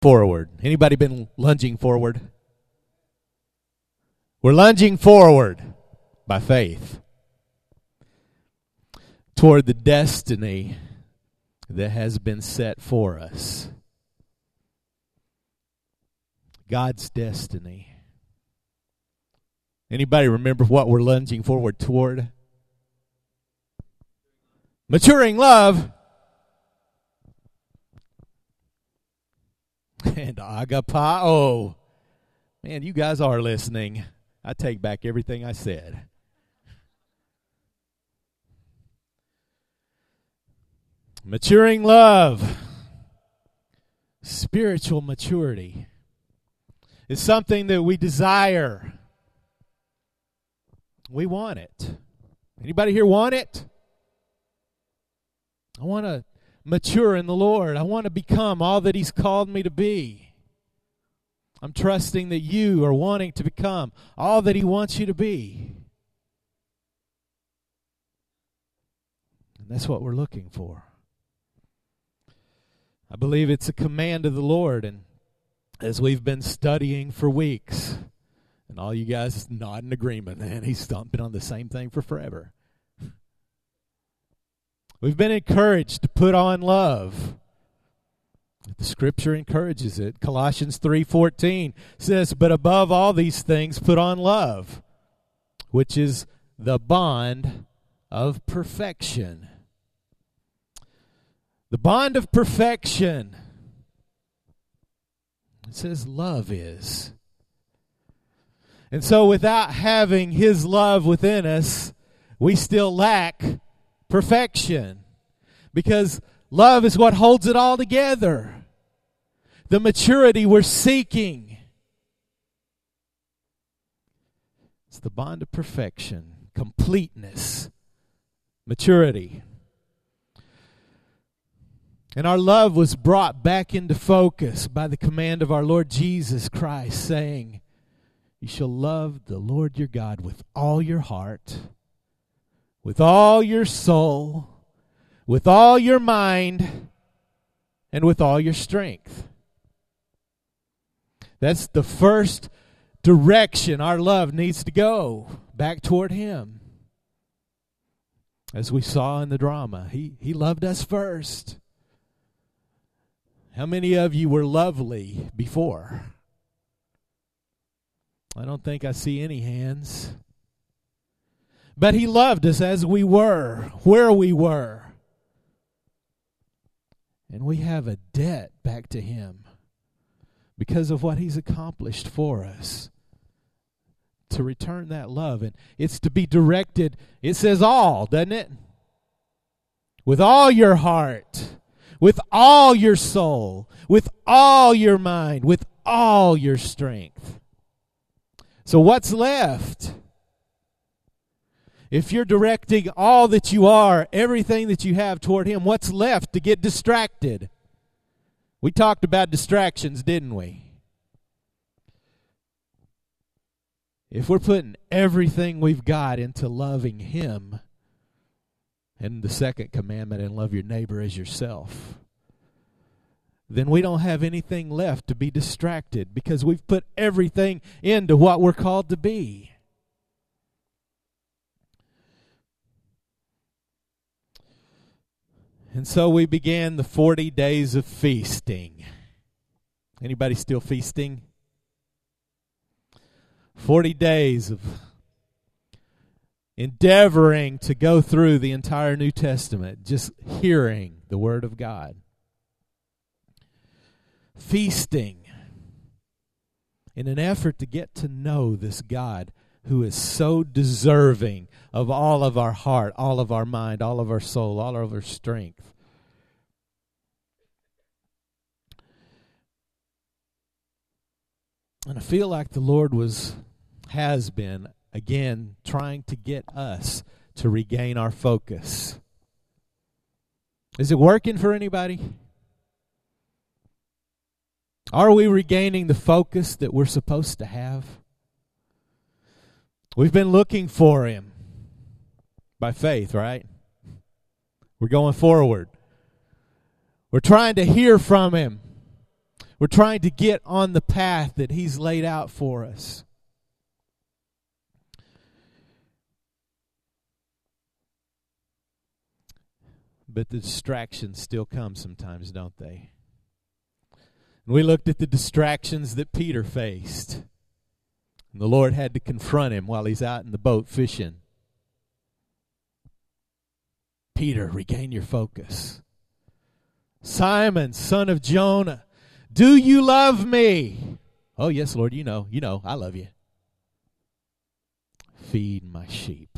Forward. Anybody been lunging forward? We're lunging forward by faith toward the destiny that has been set for us. God's destiny. Anybody remember what we're lunging forward toward? Maturing love and agapao. Man, you guys are listening. I take back everything I said. Maturing love, spiritual maturity is something that we desire. We want it. Anybody here want it? I want to mature in the Lord. I want to become all that He's called me to be. I'm trusting that you are wanting to become all that He wants you to be. And that's what we're looking for. I believe it's a command of the Lord, and as we've been studying for weeks, and all you guys nod in agreement, man, He's been on the same thing for forever. We've been encouraged to put on love. The Scripture encourages it. Colossians 3:14 says, "But above all these things put on love, which is the bond of perfection." The bond of perfection. It says love is. And so without having His love within us, we still lack perfection. Because love is what holds it all together. The maturity we're seeking. It's the bond of perfection, completeness, maturity. And our love was brought back into focus by the command of our Lord Jesus Christ, saying, "You shall love the Lord your God with all your heart, with all your soul, with all your mind, and with all your strength." That's the first direction our love needs to go, back toward Him. As we saw in the drama, He loved us first. How many of you were lovely before? I don't think I see any hands. But He loved us as we were, where we were. And we have a debt back to Him because of what He's accomplished for us. To return that love. And it's to be directed, it says all, doesn't it? With all your heart, with all your soul, with all your mind, with all your strength. So what's left? If you're directing all that you are, everything that you have toward Him, what's left to get distracted? We talked about distractions, didn't we? If we're putting everything we've got into loving Him, and the second commandment, and love your neighbor as yourself, then we don't have anything left to be distracted because we've put everything into what we're called to be. And so we began the 40 days of feasting. Anybody still feasting? 40 days of endeavoring to go through the entire New Testament, just hearing the Word of God. Feasting in an effort to get to know this God who is so deserving of all of our heart, all of our mind, all of our soul, all of our strength. And I feel like the Lord has been, again, trying to get us to regain our focus. Is it working for anybody? Are we regaining the focus that we're supposed to have? We've been looking for Him by faith, right? We're going forward. We're trying to hear from Him. We're trying to get on the path that He's laid out for us. But the distractions still come sometimes, don't they? And we looked at the distractions that Peter faced. And the Lord had to confront him while he's out in the boat fishing. Peter, regain your focus. Simon, son of Jonah, do you love me? Oh, yes, Lord, you know, I love you. Feed my sheep.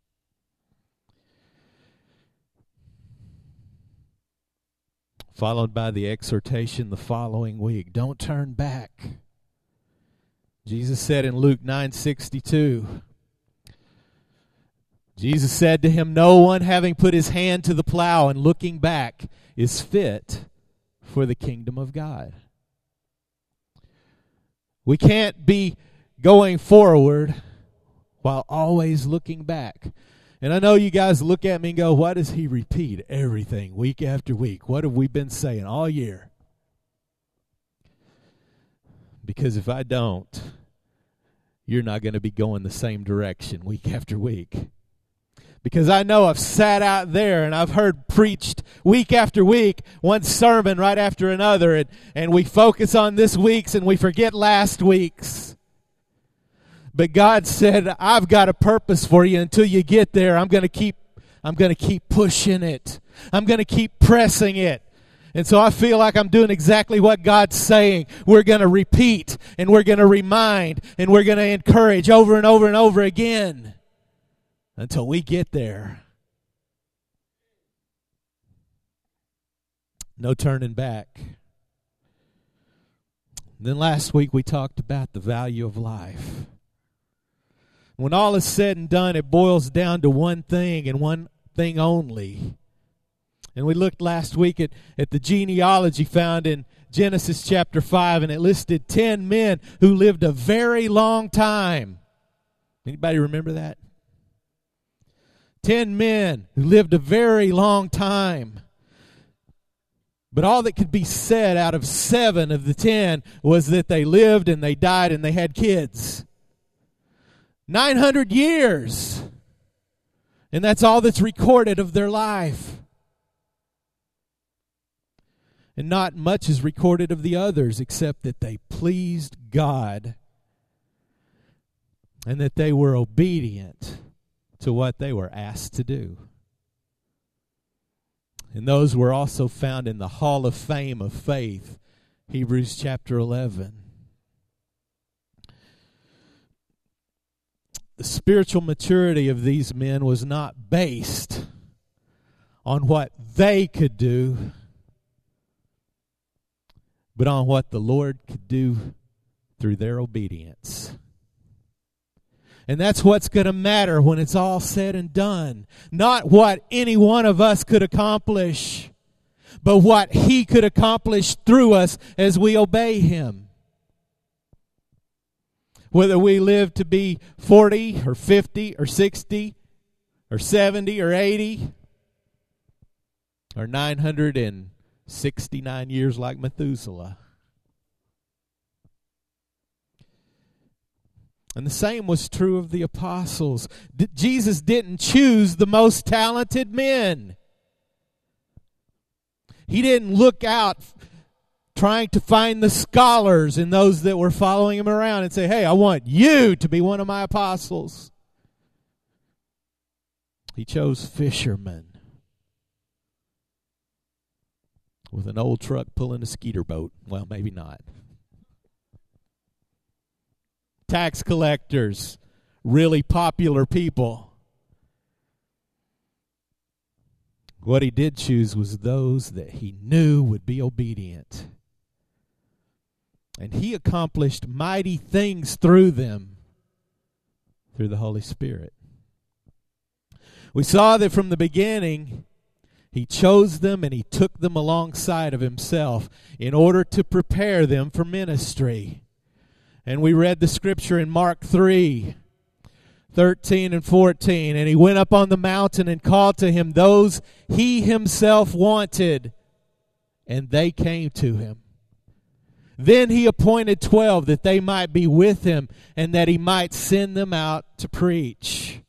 Followed by the exhortation the following week, don't turn back. Jesus said in Luke 9:62, Jesus said to him, no one having put his hand to the plow and looking back is fit for the kingdom of God. We can't be going forward while always looking back. And I know you guys look at me and go, why does he repeat everything week after week? What have we been saying all year? Because if I don't, you're not going to be going the same direction week after week. Because I know I've sat out there and I've heard preached week after week, one sermon right after another, and we focus on this week's and we forget last week's. But God said, I've got a purpose for you until you get there. I'm going to keep pushing it. I'm going to keep pressing it. And so I feel like I'm doing exactly what God's saying. We're going to repeat and we're going to remind and we're going to encourage over and over and over again until we get there. No turning back. Then last week we talked about the value of life. When all is said and done, it boils down to one thing and one thing only. And we looked last week at the genealogy found in Genesis chapter 5, and it listed 10 men who lived a very long time. Anybody remember that? 10 men who lived a very long time. But all that could be said out of 7 of the 10 was that they lived and they died and they had kids. 900 years. And that's all that's recorded of their life. And not much is recorded of the others except that they pleased God and that they were obedient to what they were asked to do. And those were also found in the Hall of Fame of Faith, Hebrews chapter 11. The spiritual maturity of these men was not based on what they could do, but on what the Lord could do through their obedience. And that's what's going to matter when it's all said and done. Not what any one of us could accomplish, but what He could accomplish through us as we obey Him. Whether we live to be 40 or 50 or 60 or 70 or 80 or 969 years like Methuselah. And the same was true of the apostles. Jesus didn't choose the most talented men. He didn't look out trying to find the scholars and those that were following him around and say, hey, I want you to be one of my apostles. He chose fishermen with an old truck pulling a skeeter boat. Well, maybe not. Tax collectors, really popular people. What he did choose was those that he knew would be obedient. And he accomplished mighty things through them, through the Holy Spirit. We saw that from the beginning, he chose them and he took them alongside of himself in order to prepare them for ministry. And we read the scripture in Mark 3:13 and 14. And he went up on the mountain and called to him those he himself wanted, and they came to him. Then he appointed 12 that they might be with him and that he might send them out to preach.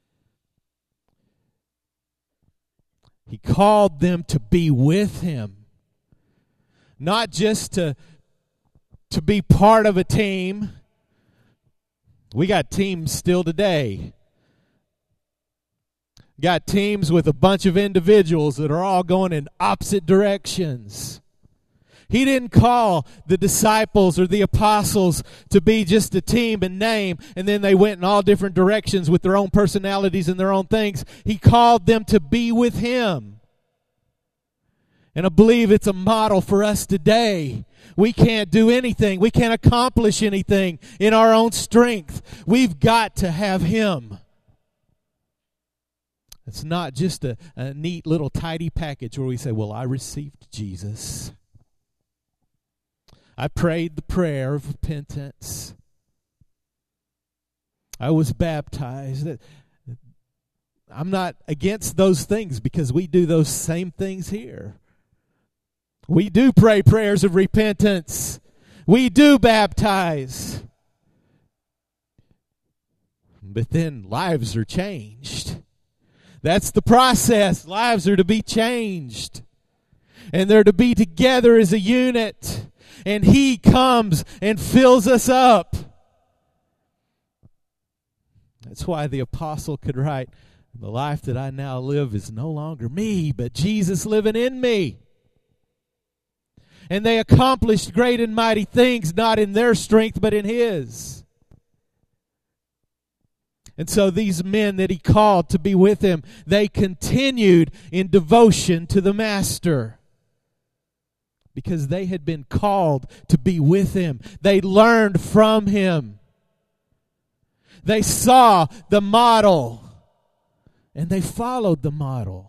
He called them to be with him. Not just to be part of a team. We got teams still today. Got teams with a bunch of individuals that are all going in opposite directions. He didn't call the disciples or the apostles to be just a team in name, and then they went in all different directions with their own personalities and their own things. He called them to be with him. And I believe it's a model for us today. We can't do anything. We can't accomplish anything in our own strength. We've got to have him. It's not just a neat little tidy package where we say, well, I received Jesus. I prayed the prayer of repentance. I was baptized. I'm not against those things because we do those same things here. We do pray prayers of repentance. We do baptize. But then lives are changed. That's the process. Lives are to be changed. And they're to be together as a unit. And he comes and fills us up. That's why the apostle could write, the life that I now live is no longer me, but Jesus living in me. And they accomplished great and mighty things, not in their strength, but in his. And so these men that he called to be with him, they continued in devotion to the Master. Because they had been called to be with him. They learned from him. They saw the model. And they followed the model.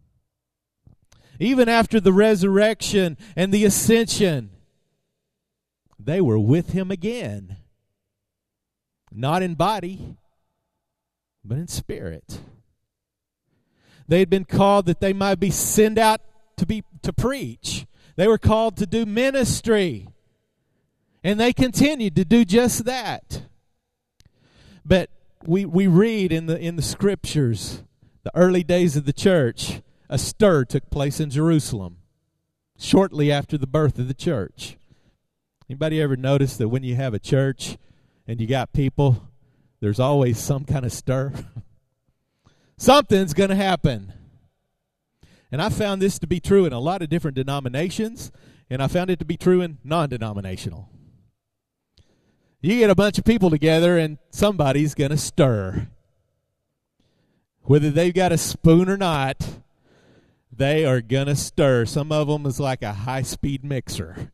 Even after the resurrection and the ascension, they were with him again. Not in body, but in spirit. They had been called that they might be sent out to preach. They were called to do ministry. And they continued to do just that. But we read in the scriptures, the early days of the church, a stir took place in Jerusalem shortly after the birth of the church. Anybody ever notice that when you have a church and you got people, there's always some kind of stir? Something's going to happen. And I found this to be true in a lot of different denominations, and I found it to be true in non-denominational. You get a bunch of people together, and somebody's going to stir. Whether they've got a spoon or not, they are going to stir. Some of them is like a high-speed mixer.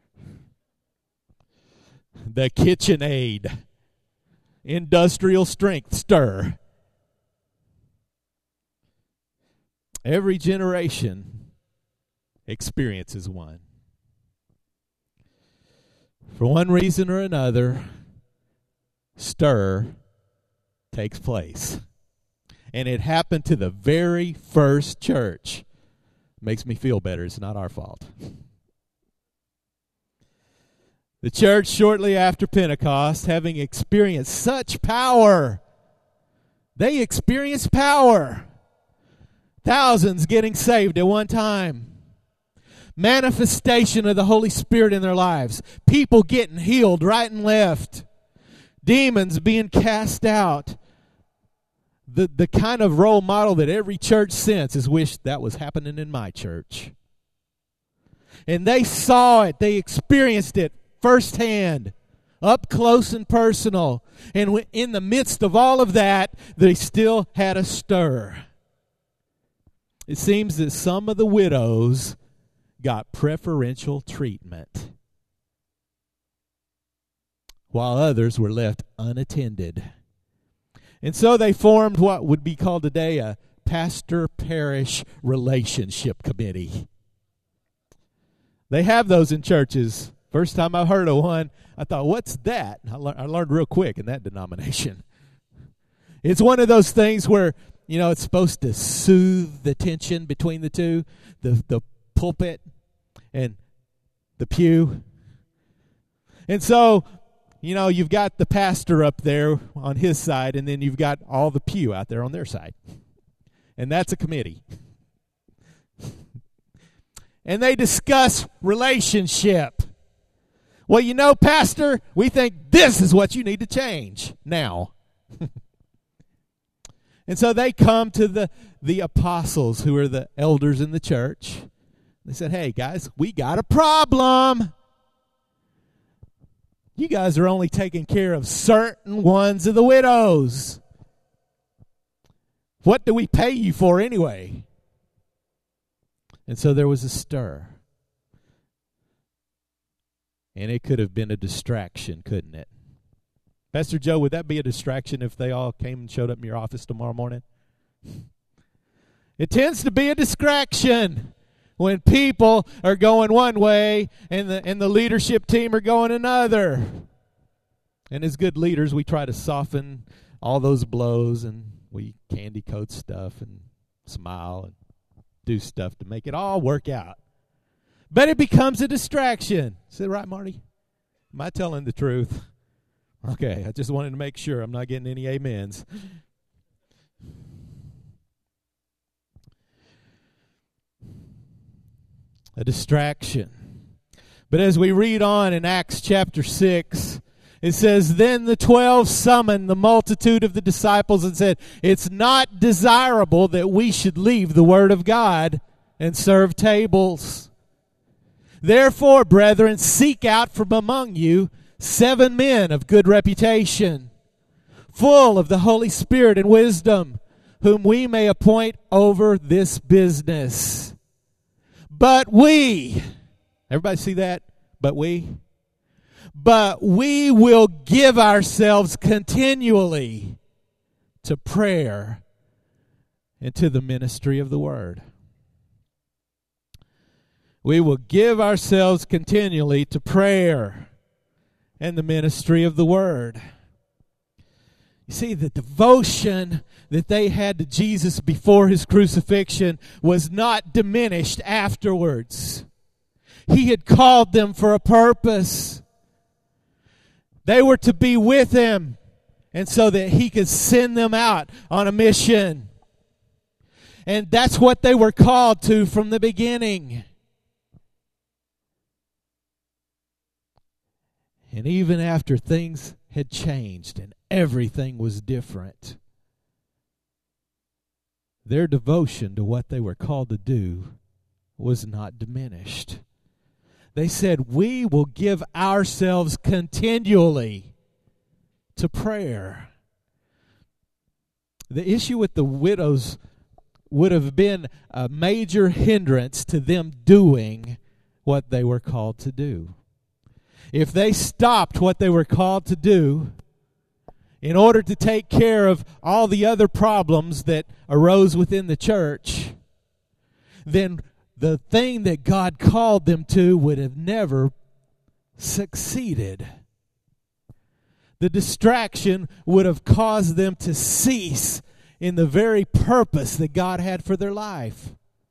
The KitchenAid. Industrial strength stir. Every generation experiences one. For one reason or another, stir takes place. And it happened to the very first church. Makes me feel better. It's not our fault. The church, shortly after Pentecost, having experienced such power, they experienced power. Thousands getting saved at one time. Manifestation of the Holy Spirit in their lives. People getting healed right and left. Demons being cast out. The kind of role model that every church since has wished that was happening in my church. And they saw it. They experienced it firsthand. Up close and personal. And in the midst of all of that, they still had a stir. It seems that some of the widows got preferential treatment, while others were left unattended. And so they formed what would be called today a pastor-parish relationship committee. They have those in churches. First time I heard of one, I thought, what's that? I learned real quick in that denomination. It's one of those things where, you know, it's supposed to soothe the tension between the two, the pulpit and the pew. And so, you've got the pastor up there on his side, and then you've got all the pew out there on their side. And that's a committee. And they discuss relationship. Well, pastor, we think this is what you need to change now. And so they come to the apostles, who are the elders in the church. They said, hey, guys, we got a problem. You guys are only taking care of certain ones of the widows. What do we pay you for anyway? And so there was a stir. And it could have been a distraction, couldn't it? Pastor Joe, would that be a distraction if they all came and showed up in your office tomorrow morning? It tends to be a distraction when people are going one way and the leadership team are going another. And as good leaders, we try to soften all those blows, and we candy coat stuff and smile and do stuff to make it all work out. But it becomes a distraction. Is that right, Marty? Am I telling the truth? Okay, I just wanted to make sure I'm not getting any amens. A distraction. But as we read on in Acts chapter 6, it says, then the 12 summoned the multitude of the disciples and said, it's not desirable that we should leave the word of God and serve tables. Therefore, brethren, seek out from among you 7 men of good reputation, full of the Holy Spirit and wisdom, whom we may appoint over this business. But we, everybody see that? But we will give ourselves continually to prayer and to the ministry of the word. We will give ourselves continually to prayer and the ministry of the word. You see, the devotion that they had to Jesus before his crucifixion was not diminished afterwards. He had called them for a purpose. They were to be with him, and so that he could send them out on a mission. And that's what they were called to from the beginning. And even after things had changed and everything was different, their devotion to what they were called to do was not diminished. They said, we will give ourselves continually to prayer. The issue with the widows would have been a major hindrance to them doing what they were called to do. If they stopped what they were called to do in order to take care of all the other problems that arose within the church, then the thing that God called them to would have never succeeded. The distraction would have caused them to cease in the very purpose that God had for their life.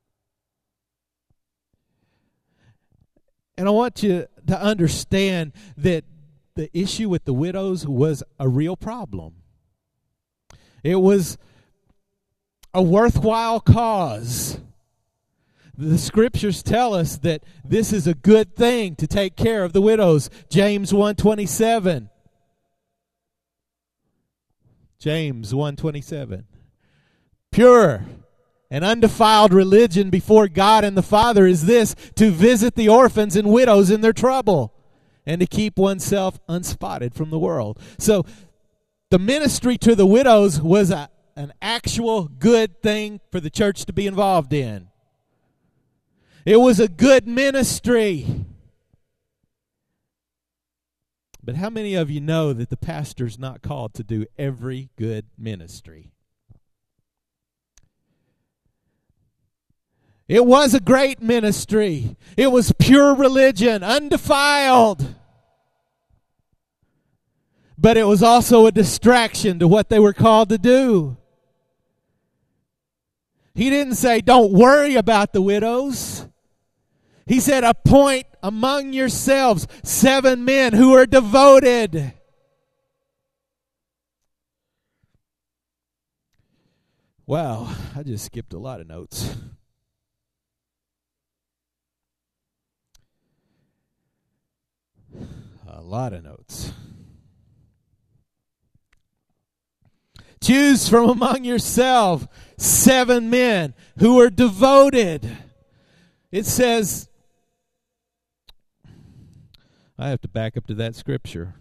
And I want you to understand that the issue with the widows was a real problem. It was a worthwhile cause. The scriptures tell us that this is a good thing to take care of the widows. James 1:27. James 1:27. Pure and undefiled religion before God and the Father is this, to visit the orphans and widows in their trouble, and to keep oneself unspotted from the world. So the ministry to the widows was an actual good thing for the church to be involved in. It was a good ministry. But how many of you know that the pastor's not called to do every good ministry? It was a great ministry. It was pure religion, undefiled. But it was also a distraction to what they were called to do. He didn't say, don't worry about the widows. He said, appoint among yourselves 7 men who are devoted. Wow, I just skipped a lot of notes. A lot of notes. Choose from among yourself 7 men who are devoted. It says, I have to back up to that scripture.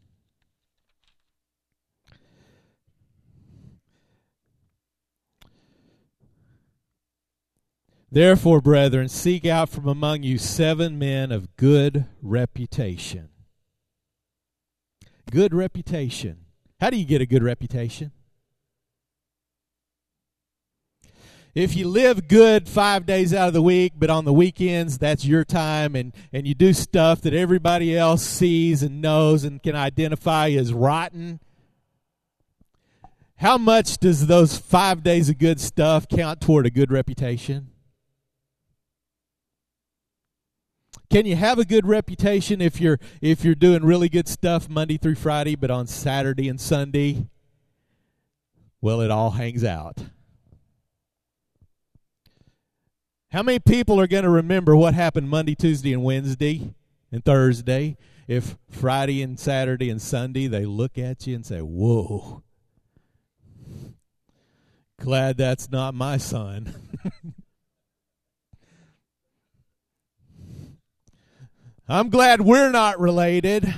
Therefore, brethren, seek out from among you 7 men of good reputation. Good reputation. How do you get a good reputation? If you live good 5 days out of the week, but on the weekends, that's your time, and you do stuff that everybody else sees and knows and can identify as rotten, how much does those 5 days of good stuff count toward a good reputation? Can you have a good reputation if you're doing really good stuff Monday through Friday, but on Saturday and Sunday, well, it all hangs out? How many people are going to remember what happened Monday, Tuesday, and Wednesday and Thursday if Friday and Saturday and Sunday they look at you and say, whoa, glad that's not my son? I'm glad we're not related.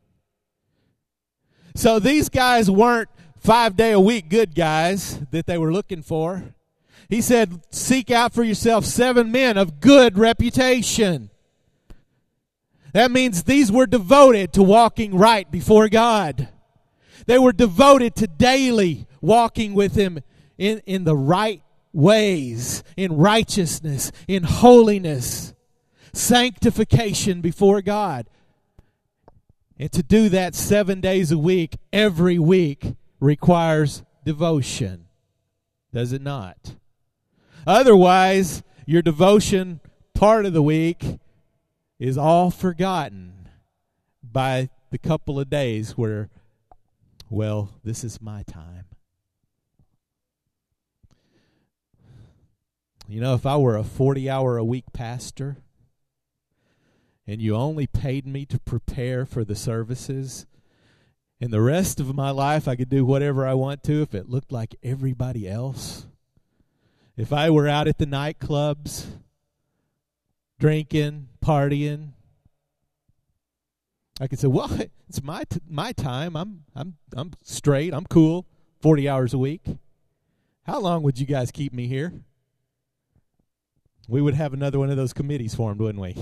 So these guys weren't 5-day-a-week good guys that they were looking for. He said, seek out for yourself 7 men of good reputation. That means these were devoted to walking right before God. They were devoted to daily walking with Him in the right ways, in righteousness, in holiness. Sanctification before God. And to do that 7 days a week, every week, requires devotion. Does it not? Otherwise, your devotion part of the week is all forgotten by the couple of days where, well, this is my time. You know, if I were a 40-hour-a-week pastor, and you only paid me to prepare for the services, and the rest of my life I could do whatever I want to if it looked like everybody else. If I were out at the nightclubs, drinking, partying, I could say, well, it's my time. I'm straight. I'm cool. 40 hours a week. How long would you guys keep me here? We would have another one of those committees formed, wouldn't we?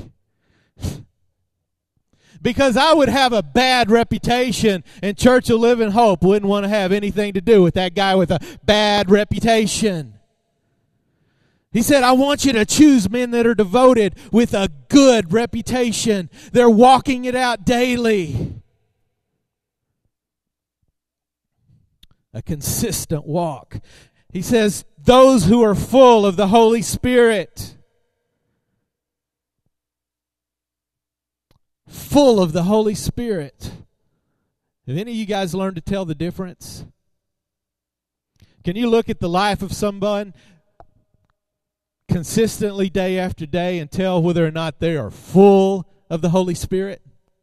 Because I would have a bad reputation, and Church of Living Hope wouldn't want to have anything to do with that guy with a bad reputation. He said, I want you to choose men that are devoted with a good reputation. They're walking it out daily. A consistent walk. He says, those who are full of the Holy Spirit. Full of the Holy Spirit. Have any of you guys learned to tell the difference? Can you look at the life of someone consistently day after day and tell whether or not they are full of the Holy Spirit?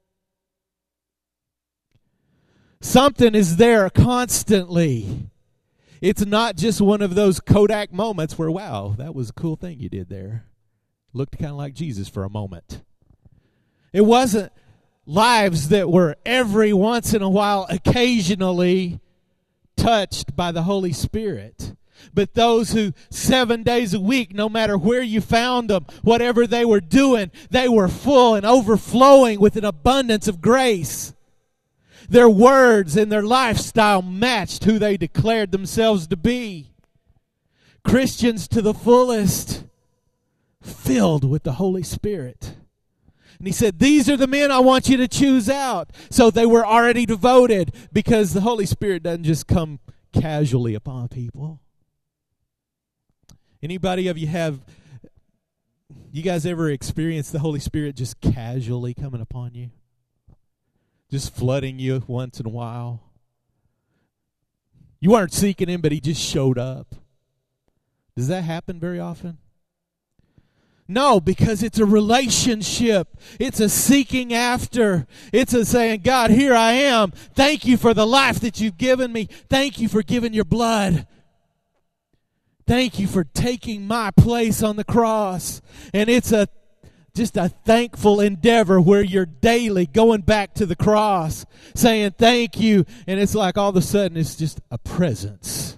Something is there constantly. It's not just one of those Kodak moments where, wow, that was a cool thing you did there. Looked kind of like Jesus for a moment. It wasn't lives that were every once in a while occasionally touched by the Holy Spirit. But those who 7 days a week, no matter where you found them, whatever they were doing, they were full and overflowing with an abundance of grace. Their words and their lifestyle matched who they declared themselves to be. Christians to the fullest, filled with the Holy Spirit. And he said, these are the men I want you to choose out. So they were already devoted, because the Holy Spirit doesn't just come casually upon people. Anybody of you have You guys ever experience the Holy Spirit just casually coming upon you? Just flooding you once in a while? You weren't seeking Him, but He just showed up. Does that happen very often? No, because it's a relationship. It's a seeking after. It's a saying, God, here I am. Thank you for the life that you've given me. Thank you for giving your blood. Thank you for taking my place on the cross. And it's just a thankful endeavor where you're daily going back to the cross, saying thank you. And it's like all of a sudden it's just a presence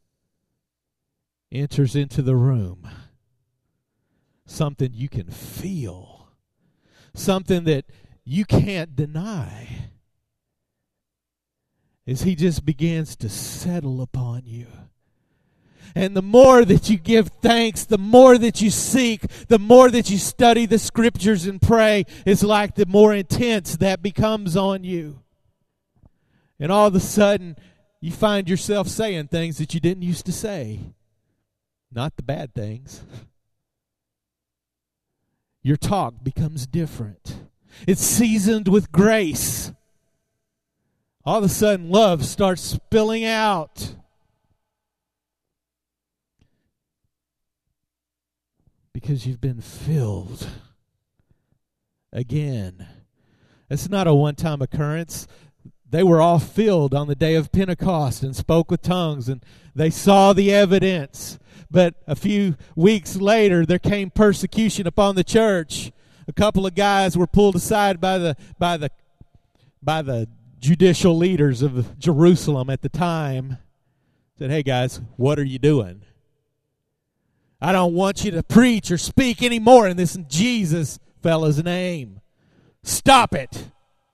enters into the room. Something you can feel. Something that you can't deny. As He just begins to settle upon you. And the more that you give thanks, the more that you seek, the more that you study the Scriptures and pray, it's like the more intense that becomes on you. And all of a sudden, you find yourself saying things that you didn't used to say. Not the bad things. Your talk becomes different. It's seasoned with grace. All of a sudden, love starts spilling out. Because you've been filled again. It's not a one-time occurrence. They were all filled on the day of Pentecost and spoke with tongues, and they saw the evidence. But a few weeks later, there came persecution upon the church. A couple of guys were pulled aside by the judicial leaders of Jerusalem at the time. Said, "Hey guys, what are you doing? I don't want you to preach or speak anymore in this Jesus fella's name. Stop it."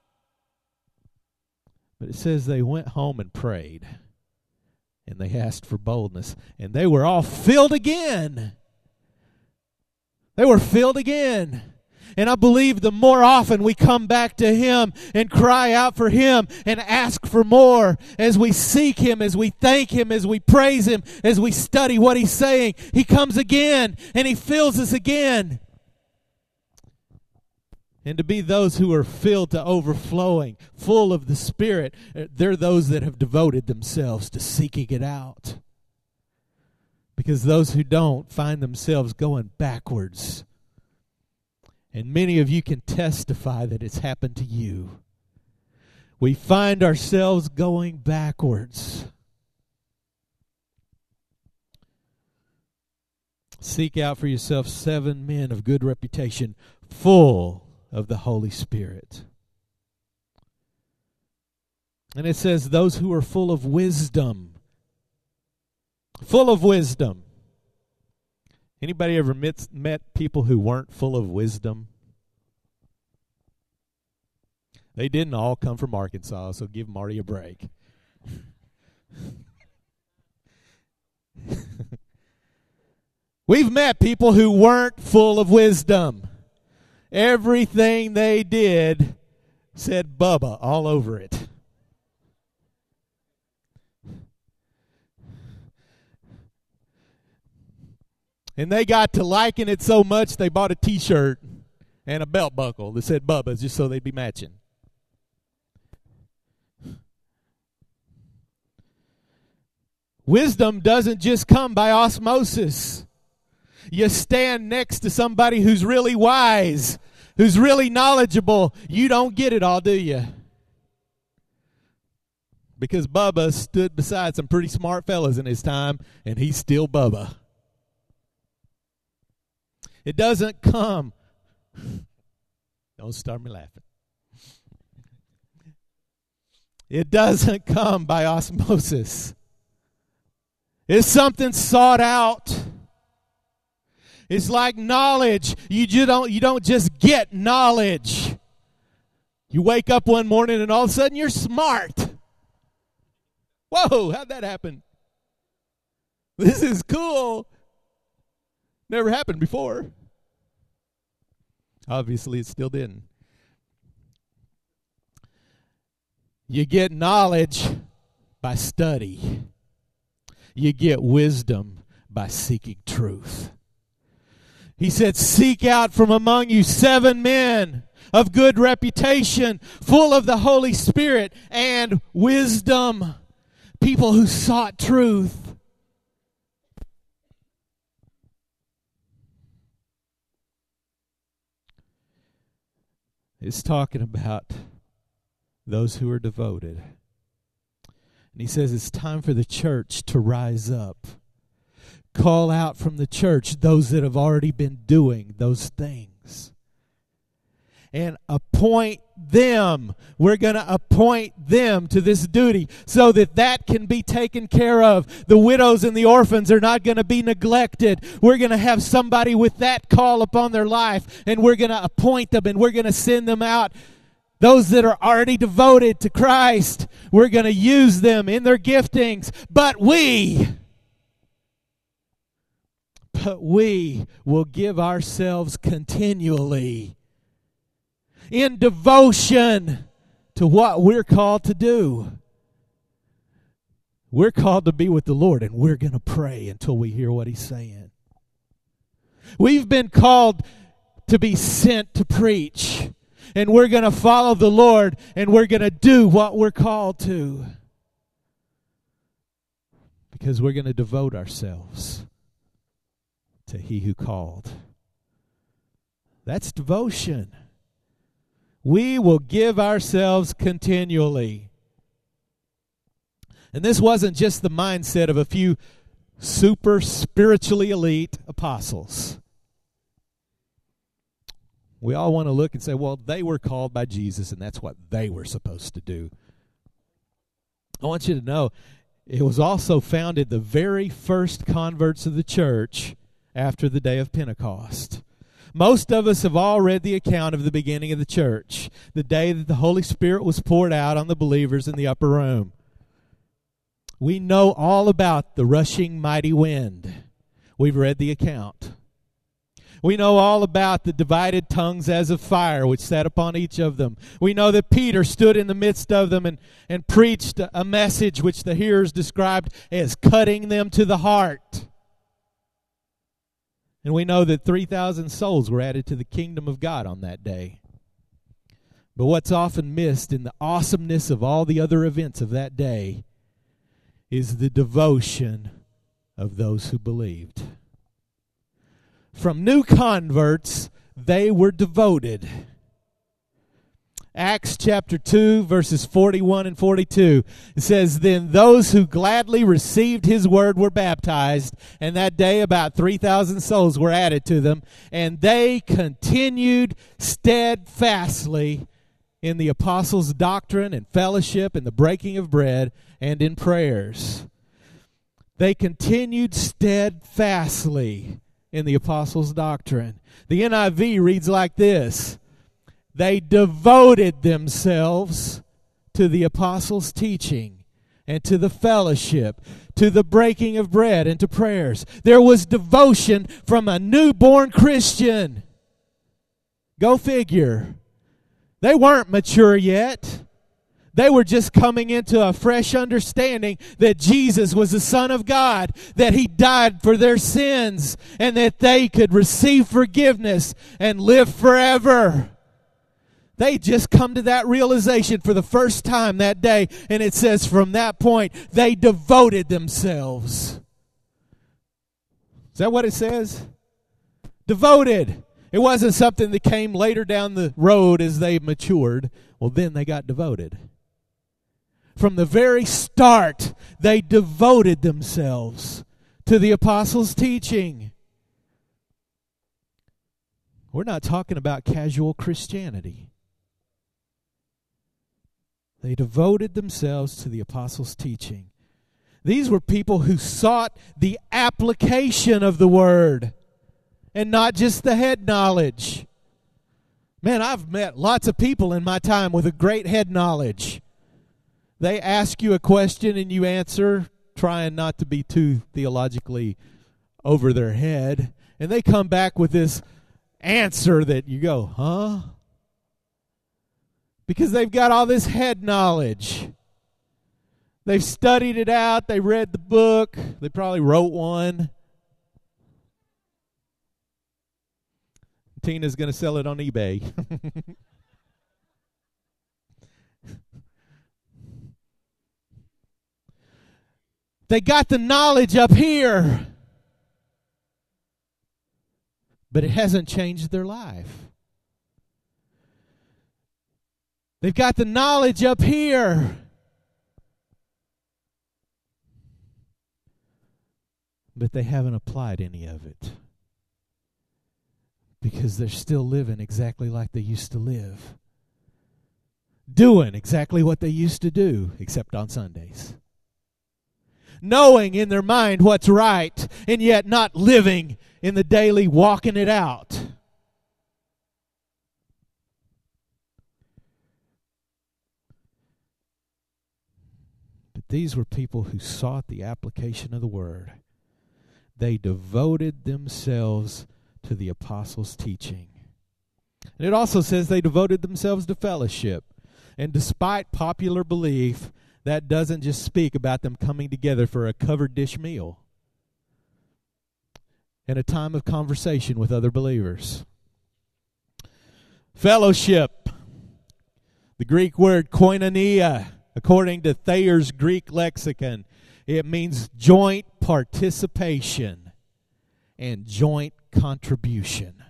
But it says they went home and prayed. And they asked for boldness. And they were all filled again. They were filled again. And I believe the more often we come back to Him and cry out for Him and ask for more, as we seek Him, as we thank Him, as we praise Him, as we study what He's saying, He comes again and He fills us again. And to be those who are filled to overflowing, full of the Spirit, they're those that have devoted themselves to seeking it out. Because those who don't find themselves going backwards. And many of you can testify that it's happened to you. We find ourselves going backwards. Seek out for yourself 7 men of good reputation, full of the Holy Spirit. And it says those who are full of wisdom. Full of wisdom. Anybody ever met people who weren't full of wisdom? They didn't all come from Arkansas, so give Marty a break. We've met people who weren't full of wisdom. Everything they did said Bubba all over it. And they got to liking it so much they bought a t-shirt and a belt buckle that said Bubba's just so they'd be matching. Wisdom doesn't just come by osmosis. You stand next to somebody who's really wise, who's really knowledgeable. You don't get it all, do you? Because Bubba stood beside some pretty smart fellas in his time, and he's still Bubba. It doesn't come. Don't start me laughing. It doesn't come by osmosis. It's something sought out. It's like knowledge. You don't just get knowledge. You wake up one morning and all of a sudden you're smart. Whoa, how'd that happen? This is cool. Never happened before. Obviously, it still didn't. You get knowledge by study. You get wisdom by seeking truth. He said, seek out from among you 7 men of good reputation, full of the Holy Spirit and wisdom. People who sought truth. It's talking about those who are devoted. And he says it's time for the church to rise up. Call out from the church those that have already been doing those things. And appoint them. We're going to appoint them to this duty so that that can be taken care of. The widows and the orphans are not going to be neglected. We're going to have somebody with that call upon their life, and we're going to appoint them, and we're going to send them out. Those that are already devoted to Christ, we're going to use them in their giftings. But we will give ourselves continually in devotion to what we're called to do. We're called to be with the Lord, and we're going to pray until we hear what He's saying. We've been called to be sent to preach, and we're going to follow the Lord, and we're going to do what we're called to, because we're going to devote ourselves to He who called. That's devotion. We will give ourselves continually. And this wasn't just the mindset of a few super spiritually elite apostles. We all want to look and say, well, they were called by Jesus, and that's what they were supposed to do. I want you to know, it was also founded the very first converts of the church after the day of Pentecost. Most of us have all read the account of the beginning of the church, the day that the Holy Spirit was poured out on the believers in the upper room. We know all about the rushing mighty wind. We've read the account. We know all about the divided tongues as of fire which sat upon each of them. We know that Peter stood in the midst of them and preached a message which the hearers described as cutting them to the heart. And we know that 3,000 souls were added to the kingdom of God on that day. But what's often missed in the awesomeness of all the other events of that day is the devotion of those who believed. From new converts, they were devoted. Acts chapter 2, verses 41 and 42. It says, then those who gladly received His word were baptized, and that day about 3,000 souls were added to them, and they continued steadfastly in the apostles' doctrine and fellowship and the breaking of bread and in prayers. They continued steadfastly in the apostles' doctrine. The NIV reads like this: they devoted themselves to the apostles' teaching and to the fellowship, to the breaking of bread and to prayers. There was devotion from a newborn Christian. Go figure. They weren't mature yet. They were just coming into a fresh understanding that Jesus was the Son of God, that He died for their sins, and that they could receive forgiveness and live forever. They just come to that realization for the first time that day, and it says from that point, they devoted themselves. Is that what it says? Devoted. It wasn't something that came later down the road as they matured. Well, then they got devoted. From the very start, they devoted themselves to the apostles' teaching. We're not talking about casual Christianity. They devoted themselves to the apostles' teaching. These were people who sought the application of the word and not just the head knowledge. Man, I've met lots of people in my time with a great head knowledge. They ask you a question and you answer, trying not to be too theologically over their head. And they come back with this answer that you go, huh? Because they've got all this head knowledge. They've studied it out. They read the book. They probably wrote one. Tina's going to sell it on eBay. They got the knowledge up here, but it hasn't changed their life. They've got the knowledge up here, but they haven't applied any of it because they're still living exactly like they used to live, doing exactly what they used to do, except on Sundays. Knowing in their mind what's right, and yet not living in the daily walking it out. But these were people who sought the application of the Word. They devoted themselves to the apostles' teaching. And it also says they devoted themselves to fellowship. And despite popular belief, that doesn't just speak about them coming together for a covered dish meal and a time of conversation with other believers. Fellowship, the Greek word koinonia, according to Thayer's Greek lexicon, it means joint participation and joint contribution.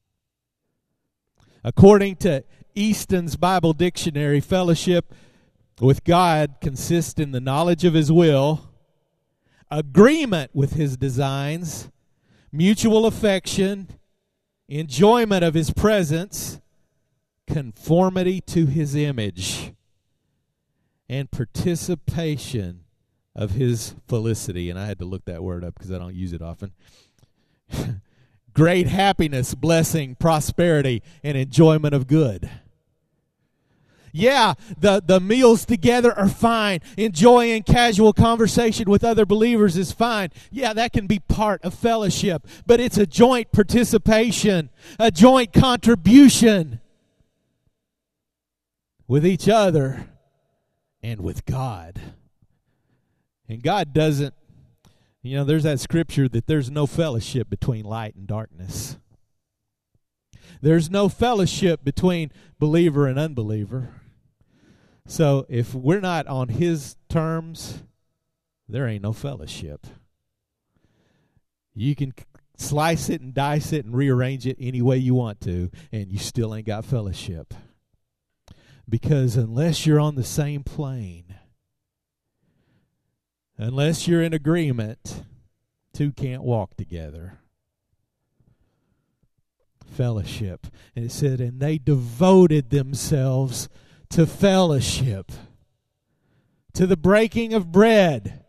According to Easton's Bible Dictionary, fellowship with God consists in the knowledge of His will, agreement with His designs, mutual affection, enjoyment of His presence, conformity to His image, and participation of His felicity. And I had to look that word up because I don't use it often. Great happiness, blessing, prosperity, and enjoyment of good. Yeah, the meals together are fine. Enjoying casual conversation with other believers is fine. Yeah, that can be part of fellowship. But it's a joint participation, a joint contribution with each other and with God. And God doesn't, there's that scripture that there's no fellowship between light and darkness. There's no fellowship between believer and unbeliever. So if we're not on His terms, there ain't no fellowship. You can slice it and dice it and rearrange it any way you want to, and you still ain't got fellowship. Because unless you're on the same plane, unless you're in agreement, two can't walk together. Fellowship. And it said, and they devoted themselves to fellowship, to the breaking of bread,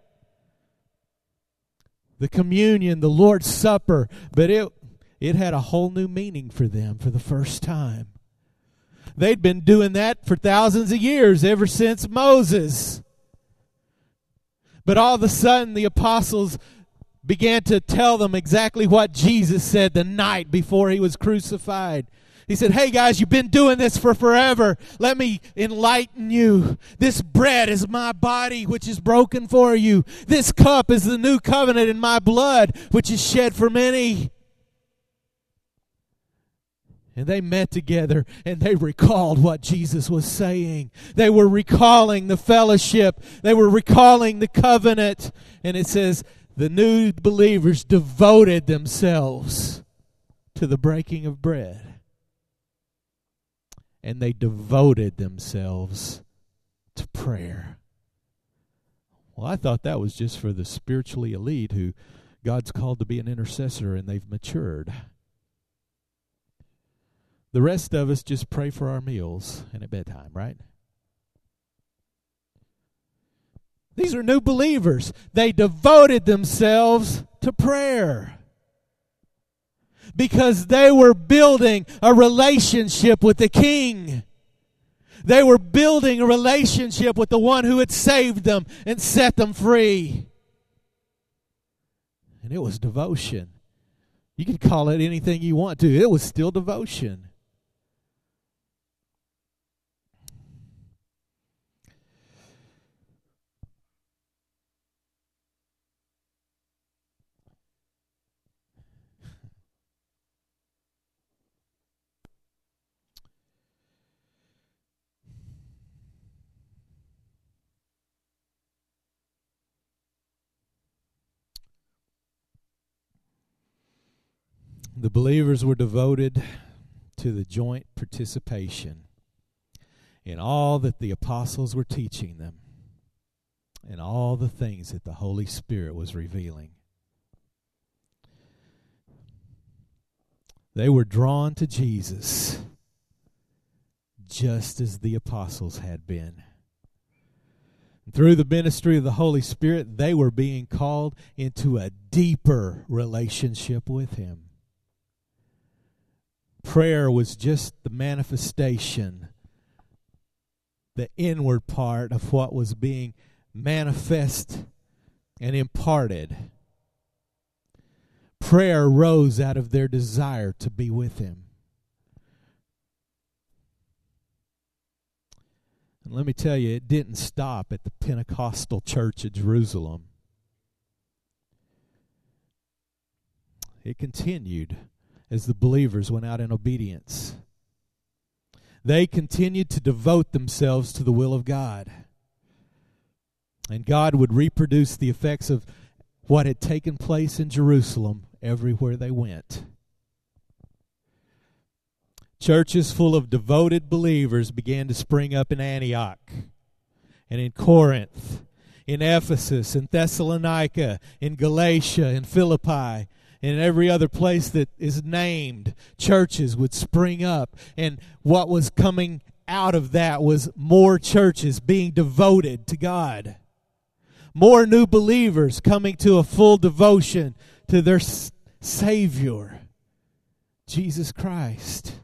the communion, the Lord's Supper. But it had a whole new meaning for them for the first time. They'd been doing that for thousands of years, ever since Moses. But all of a sudden, the apostles began to tell them exactly what Jesus said the night before He was crucified. He said, hey guys, you've been doing this for forever. Let me enlighten you. This bread is my body, which is broken for you. This cup is the new covenant in my blood, which is shed for many. And they met together and they recalled what Jesus was saying. They were recalling the fellowship. They were recalling the covenant. And it says the new believers devoted themselves to the breaking of bread. And they devoted themselves to prayer. Well, I thought that was just for the spiritually elite who God's called to be an intercessor and they've matured. The rest of us just pray for our meals and at bedtime, right? These are new believers. They devoted themselves to prayer because they were building a relationship with the King. They were building a relationship with the one who had saved them and set them free. And it was devotion. You could call it anything you want to. It was still devotion. The believers were devoted to the joint participation in all that the apostles were teaching them and all the things that the Holy Spirit was revealing. They were drawn to Jesus just as the apostles had been. Through the ministry of the Holy Spirit, they were being called into a deeper relationship with Him. Prayer was just the manifestation, the inward part of what was being manifest and imparted. Prayer rose out of their desire to be with Him. And let me tell you, it didn't stop at the Pentecostal church at Jerusalem. It continued as the believers went out in obedience. They continued to devote themselves to the will of God. And God would reproduce the effects of what had taken place in Jerusalem everywhere they went. Churches full of devoted believers began to spring up in Antioch and in Corinth, in Ephesus, in Thessalonica, in Galatia, in Philippi, and every other place that is named. Churches would spring up, and what was coming out of that was more churches being devoted to God. More new believers coming to a full devotion to their Savior, Jesus Christ.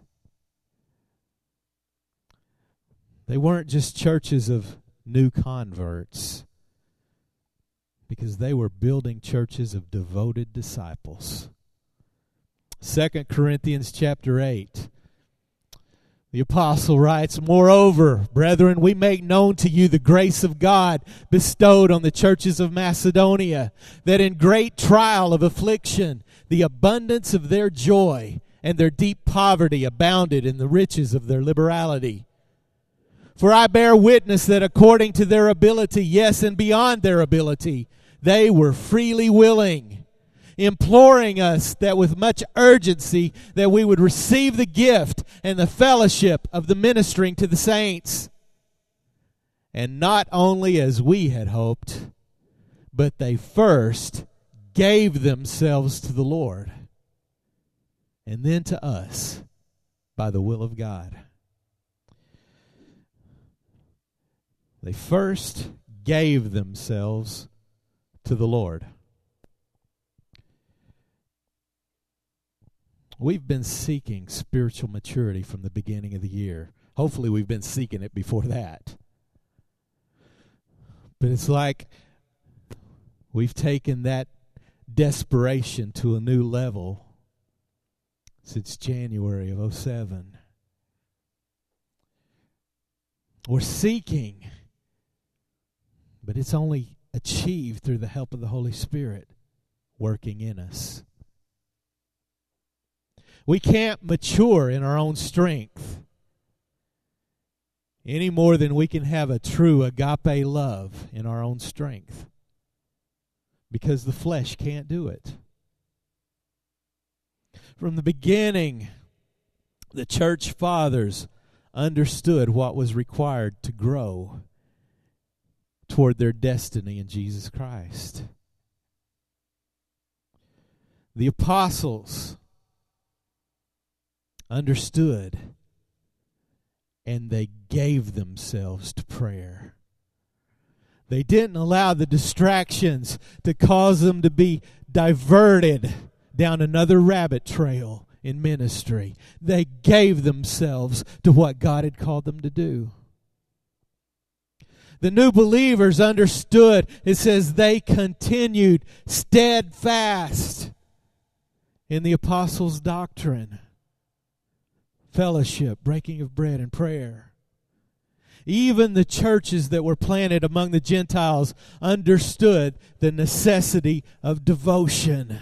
They weren't just churches of new converts, because they were building churches of devoted disciples. 2 Corinthians chapter 8. The apostle writes, "Moreover, brethren, we make known to you the grace of God bestowed on the churches of Macedonia, that in great trial of affliction, the abundance of their joy and their deep poverty abounded in the riches of their liberality. For I bear witness that according to their ability, yes, and beyond their ability, they were freely willing, imploring us that with much urgency that we would receive the gift and the fellowship of the ministering to the saints. And not only as we had hoped, but they first gave themselves to the Lord, and then to us by the will of God." They first gave themselves to the Lord. We've been seeking spiritual maturity from the beginning of the year. Hopefully we've been seeking it before that. But it's like we've taken that desperation to a new level since January of 2007. We're seeking, but it's only achieved through the help of the Holy Spirit working in us. We can't mature in our own strength any more than we can have a true agape love in our own strength, because the flesh can't do it. From the beginning, the church fathers understood what was required to grow toward their destiny in Jesus Christ. The apostles understood, and they gave themselves to prayer. They didn't allow the distractions to cause them to be diverted down another rabbit trail in ministry. They gave themselves to what God had called them to do. The new believers understood, it says they continued steadfast in the apostles' doctrine, fellowship, breaking of bread, and prayer. Even the churches that were planted among the Gentiles understood the necessity of devotion.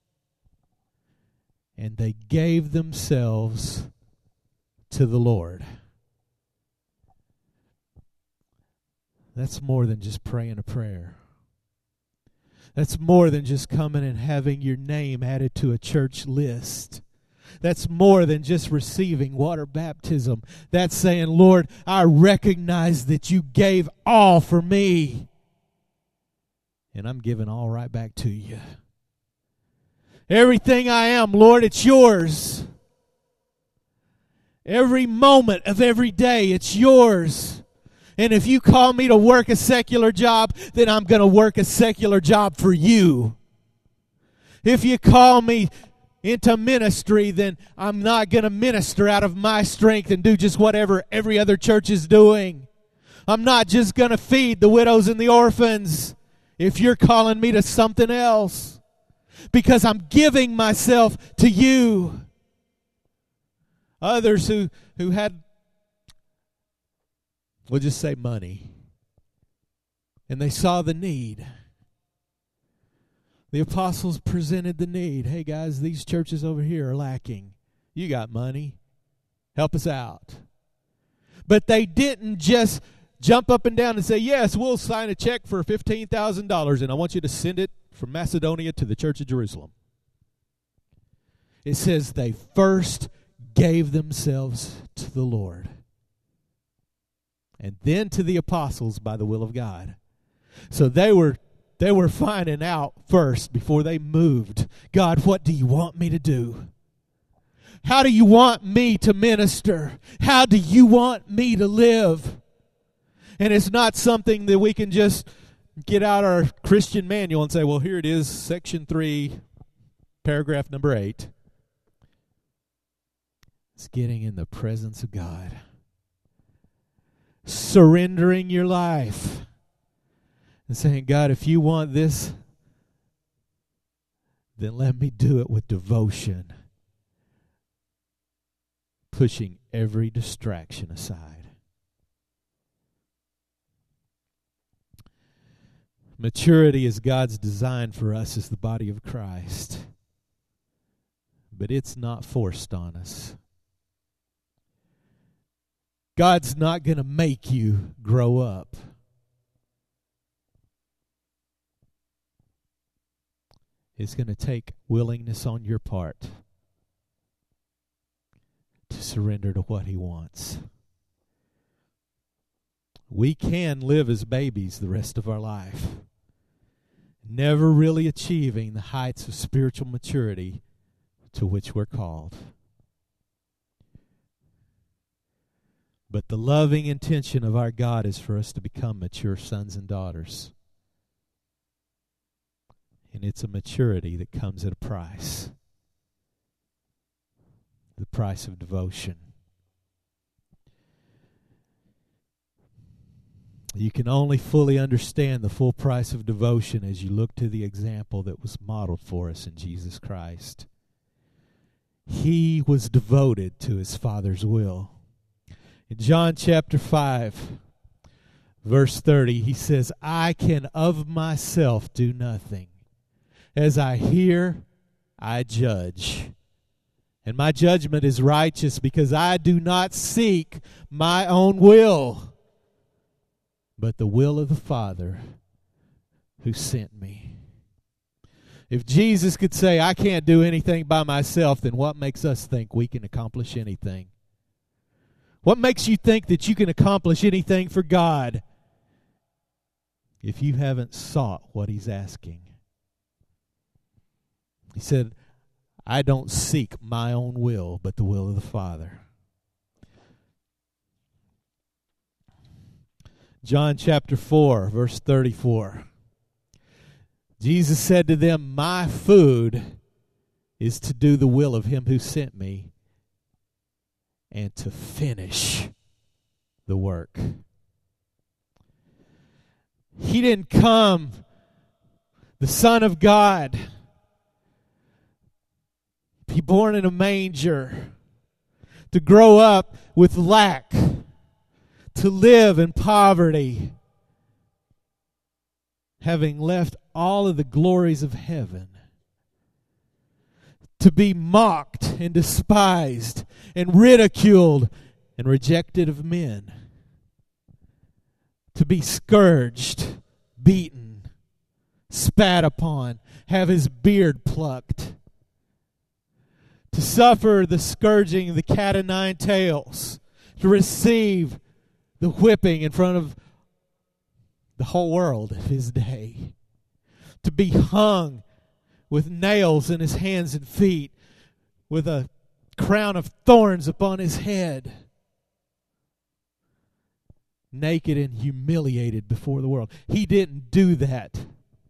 And they gave themselves to the Lord. That's more than just praying a prayer. That's more than just coming and having your name added to a church list. That's more than just receiving water baptism. That's saying, Lord, I recognize that you gave all for me. And I'm giving all right back to you. Everything I am, Lord, it's yours. Every moment of every day, it's yours. And if you call me to work a secular job, then I'm going to work a secular job for you. If you call me into ministry, then I'm not going to minister out of my strength and do just whatever every other church is doing. I'm not just going to feed the widows and the orphans if you're calling me to something else, because I'm giving myself to you. Others who had, we'll just say, money, and they saw the need. The apostles presented the need. Hey guys, these churches over here are lacking. You got money. Help us out. But they didn't just jump up and down and say, yes, we'll sign a check for $15,000 and I want you to send it from Macedonia to the Church of Jerusalem. It says they first gave themselves to the Lord, and then to the apostles by the will of God. So they were finding out first before they moved. God, what do you want me to do? How do you want me to minister? How do you want me to live? And it's not something that we can just get out our Christian manual and say, well, here it is, section 3, paragraph number 8. It's getting in the presence of God. Surrendering your life. And saying, God, if you want this, then let me do it with devotion. Pushing every distraction aside. Maturity is God's design for us as the body of Christ. But it's not forced on us. God's not going to make you grow up. It's going to take willingness on your part to surrender to what He wants. We can live as babies the rest of our life, never really achieving the heights of spiritual maturity to which we're called. But the loving intention of our God is for us to become mature sons and daughters. And it's a maturity that comes at a price. The price of devotion. You can only fully understand the full price of devotion as you look to the example that was modeled for us in Jesus Christ. He was devoted to His Father's will. In John chapter 5, verse 30, He says, I can of myself do nothing. As I hear, I judge. And my judgment is righteous because I do not seek my own will, but the will of the Father who sent me. If Jesus could say, I can't do anything by myself, then what makes us think we can accomplish anything? What makes you think that you can accomplish anything for God if you haven't sought what He's asking? He said, I don't seek my own will, but the will of the Father. John chapter 4, verse 34. Jesus said to them, my food is to do the will of Him who sent me and to finish the work. He didn't come, the Son of God, be born in a manger, to grow up with lack, to live in poverty, having left all of the glories of heaven, to be mocked and despised and ridiculed and rejected of men, to be scourged, beaten, spat upon, have his beard plucked, to suffer the scourging of the cat o' nine tails, to receive the whipping in front of the whole world of his day, to be hung with nails in his hands and feet, with a crown of thorns upon his head, naked and humiliated before the world. He didn't do that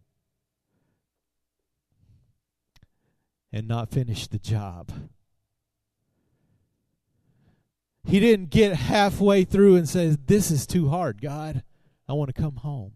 and not finish the job. He didn't get halfway through and say, "This is too hard, God. I want to come home."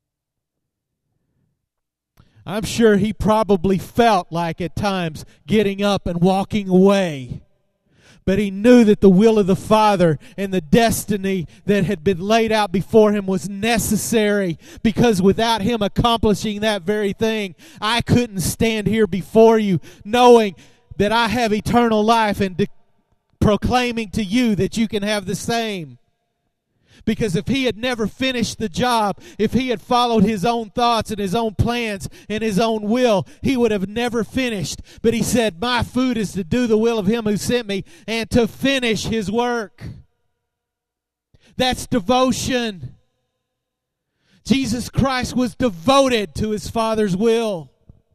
I'm sure he probably felt like at times getting up and walking away. But he knew that the will of the Father and the destiny that had been laid out before him was necessary, because without him accomplishing that very thing, I couldn't stand here before you knowing that I have eternal life and proclaiming to you that you can have the same. Because if he had never finished the job, if he had followed his own thoughts and his own plans and his own will, he would have never finished. But he said, my food is to do the will of him who sent me and to finish his work. That's devotion. Jesus Christ was devoted to his Father's will.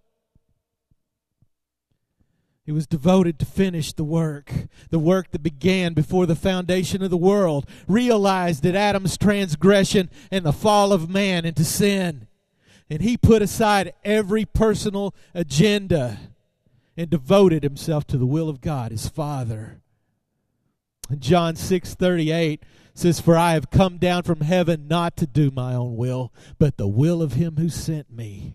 He was devoted to finish the work that began before the foundation of the world, realized that Adam's transgression and the fall of man into sin. And he put aside every personal agenda and devoted himself to the will of God, his Father. And John 6:38 says, "For I have come down from heaven not to do my own will, but the will of him who sent me."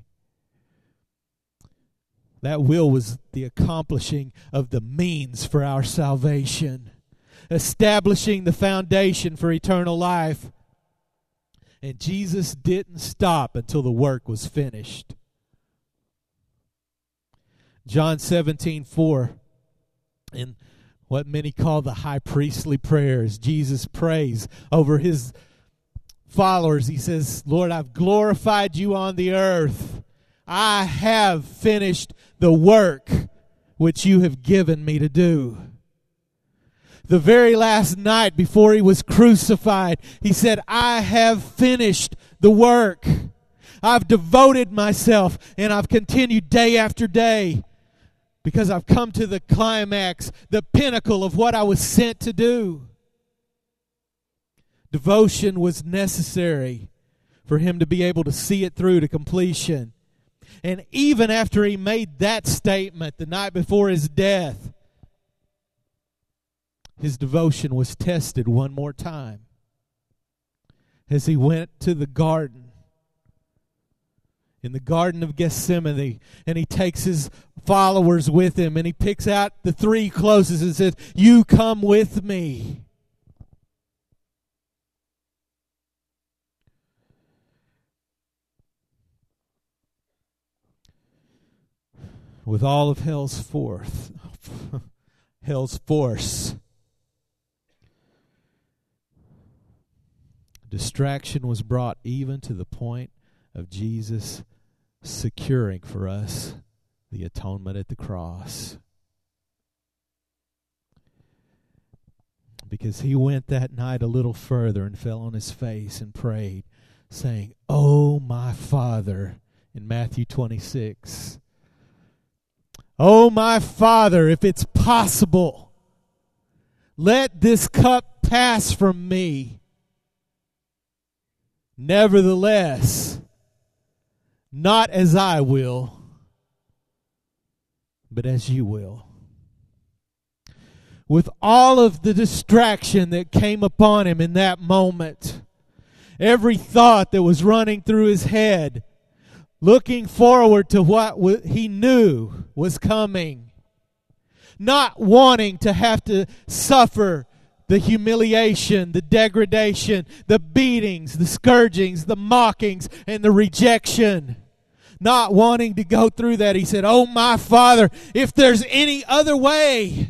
That will was the accomplishing of the means for our salvation, establishing the foundation for eternal life. And Jesus didn't stop until the work was finished. John 17:4, in what many call the high priestly prayers, Jesus prays over his followers. He says, "Lord, I've glorified you on the earth. I have finished the work which you have given me to do." The very last night before he was crucified, he said, "I have finished the work. I've devoted myself, and I've continued day after day, because I've come to the climax, the pinnacle of what I was sent to do." Devotion was necessary for him to be able to see it through to completion. And even after he made that statement the night before his death, his devotion was tested one more time as he went to the garden, in the Garden of Gethsemane, and he takes his followers with him, and he picks out the three closest and says, "You come with me." With all of hell's force, distraction was brought even to the point of Jesus securing for us the atonement at the cross. Because he went that night a little further and fell on his face and prayed, saying, "Oh, my Father," in Matthew 26, "Oh, my Father, if it's possible, let this cup pass from me. Nevertheless, not as I will, but as you will." With all of the distraction that came upon him in that moment, every thought that was running through his head, looking forward to what he knew was coming, not wanting to have to suffer the humiliation, the degradation, the beatings, the scourgings, the mockings, and the rejection. Not wanting to go through that, he said, "Oh, my Father, if there's any other way,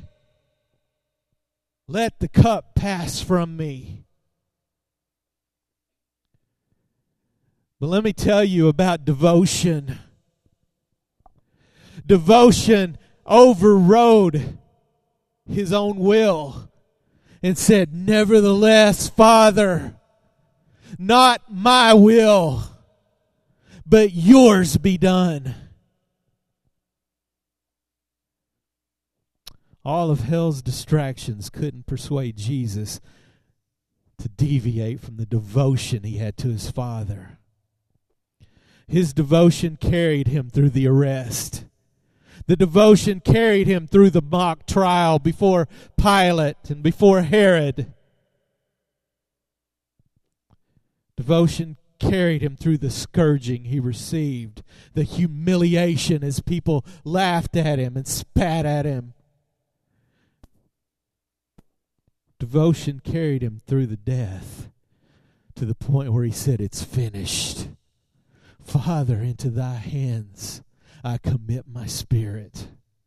let the cup pass from me." But let me tell you about devotion. Devotion overrode his own will and said, "Nevertheless, Father, not my will, but yours be done." All of hell's distractions couldn't persuade Jesus to deviate from the devotion he had to his Father. His devotion carried him through the arrest. The devotion carried him through the mock trial before Pilate and before Herod. Devotion carried him through the scourging he received, the humiliation as people laughed at him and spat at him. Devotion carried him through the death to the point where he said, "It's finished. Father, into thy hands I commit my spirit."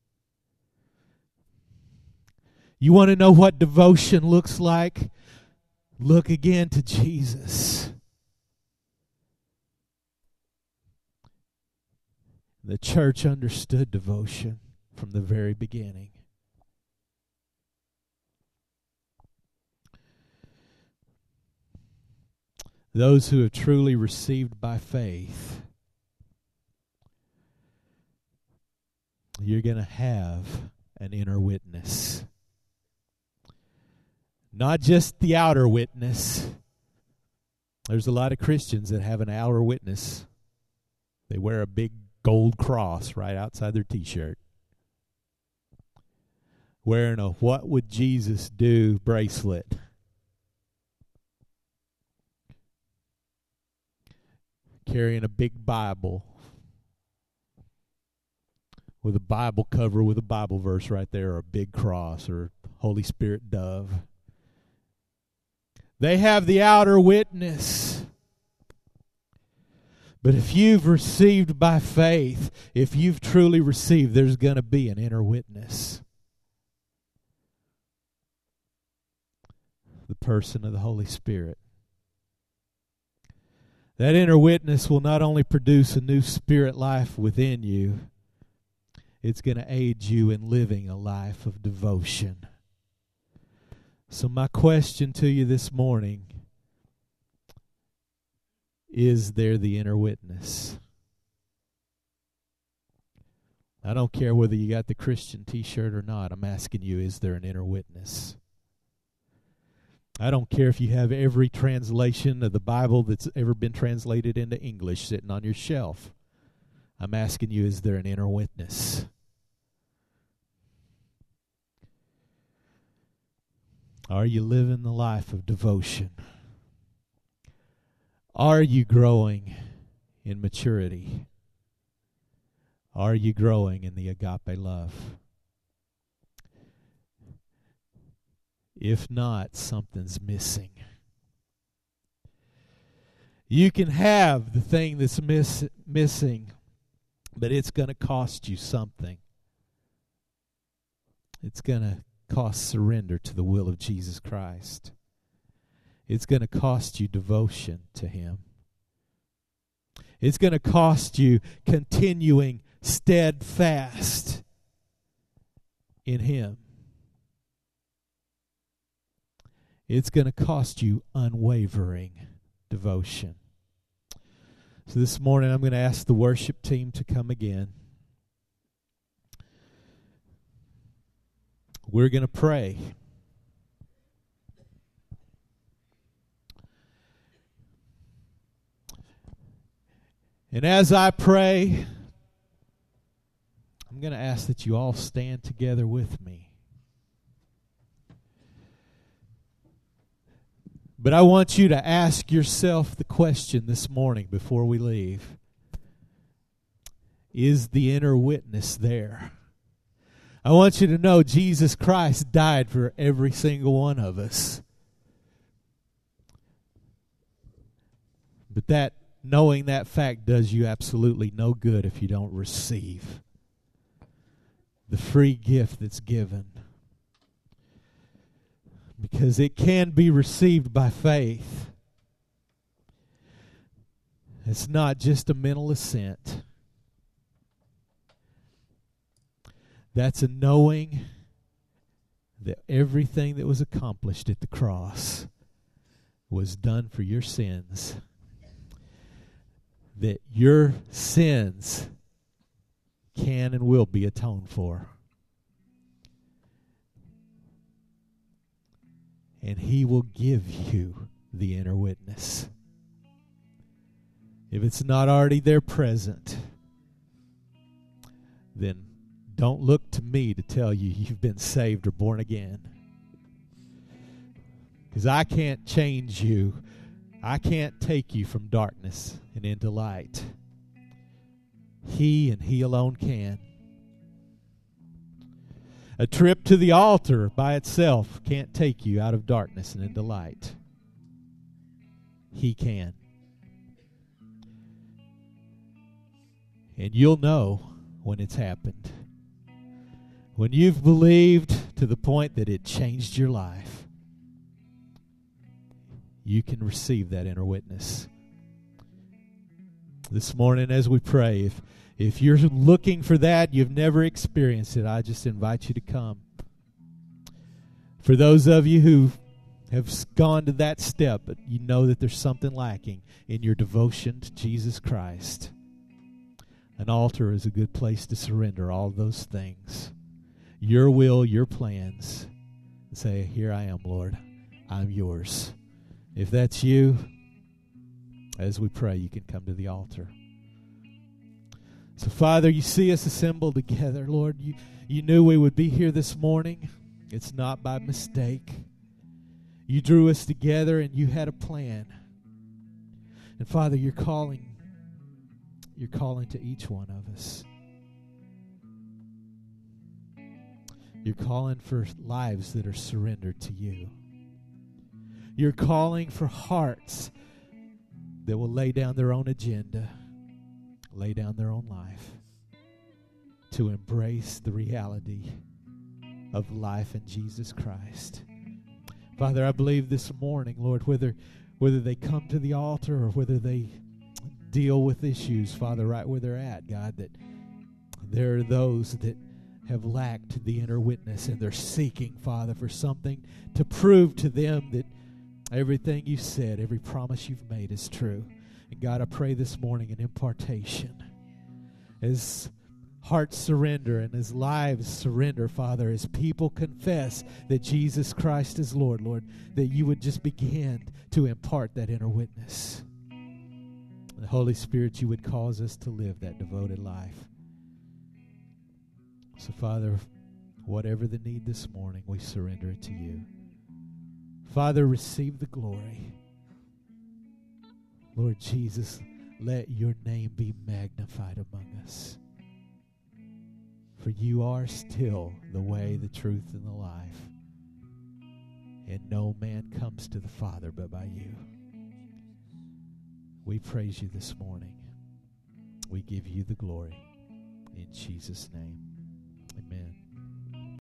You want to know what devotion looks like? Look again to Jesus. The church understood devotion from the very beginning. Those who have truly received by faith, you're going to have an inner witness. Not just the outer witness. There's a lot of Christians that have an outer witness. They wear a big gold cross right outside their t-shirt. Wearing a "What would Jesus do" bracelet. Carrying a big Bible with a Bible cover with a Bible verse right there, or a big cross, or Holy Spirit dove. They have the outer witness. But if you've received by faith, if you've truly received, there's going to be an inner witness. The person of the Holy Spirit. That inner witness will not only produce a new spirit life within you, it's going to aid you in living a life of devotion. So my question to you this morning, is there the inner witness? I don't care whether you got the Christian t-shirt or not. I'm asking you, is there an inner witness? I don't care if you have every translation of the Bible that's ever been translated into English sitting on your shelf. I'm asking you, is there an inner witness? Are you living the life of devotion? Are you growing in maturity? Are you growing in the agape love? If not, something's missing. You can have the thing that's missing, but it's going to cost you something. It's going to cost surrender to the will of Jesus Christ. It's going to cost you devotion to Him. It's going to cost you continuing steadfast in Him. It's going to cost you unwavering devotion. So this morning I'm going to ask the worship team to come again. We're going to pray. And as I pray, I'm going to ask that you all stand together with me. But I want you to ask yourself the question this morning before we leave. Is the inner witness there? I want you to know Jesus Christ died for every single one of us. But that knowing that fact does you absolutely no good if you don't receive the free gift that's given. Because it can be received by faith. It's not just a mental assent. That's a knowing that everything that was accomplished at the cross was done for your sins. That your sins can and will be atoned for. And He will give you the inner witness. If it's not already there present, then don't look to me to tell you you've been saved or born again. Because I can't change you. I can't take you from darkness and into light. He and He alone can. A trip to the altar by itself can't take you out of darkness and into light. He can. And you'll know when it's happened. When you've believed to the point that it changed your life, you can receive that inner witness. This morning as we pray, if you're looking for that, you've never experienced it, I just invite you to come. For those of you who have gone to that step, but you know that there's something lacking in your devotion to Jesus Christ, an altar is a good place to surrender all those things. Your will, your plans. And say, here I am, Lord. I'm yours. If that's you, as we pray, you can come to the altar. So, Father, you see us assembled together. Lord, you knew we would be here this morning. It's not by mistake. You drew us together and you had a plan. And, Father, you're calling to each one of us. You're calling for lives that are surrendered to you. You're calling for hearts that will lay down their own agenda, lay down their own life, to embrace the reality of life in Jesus Christ. Father, I believe this morning, Lord, whether they come to the altar or whether they deal with issues, Father, right where they're at, God, that there are those that have lacked the inner witness and they're seeking, Father, for something to prove to them that everything you said, every promise you've made is true. And God, I pray this morning an impartation. As hearts surrender and as lives surrender, Father, as people confess that Jesus Christ is Lord, Lord, that you would just begin to impart that inner witness. The Holy Spirit, you would cause us to live that devoted life. So, Father, whatever the need this morning, we surrender it to you. Father, receive the glory. Lord Jesus, let your name be magnified among us. For you are still the way, the truth, and the life. And no man comes to the Father but by you. We praise you this morning. We give you the glory. In Jesus' name, amen.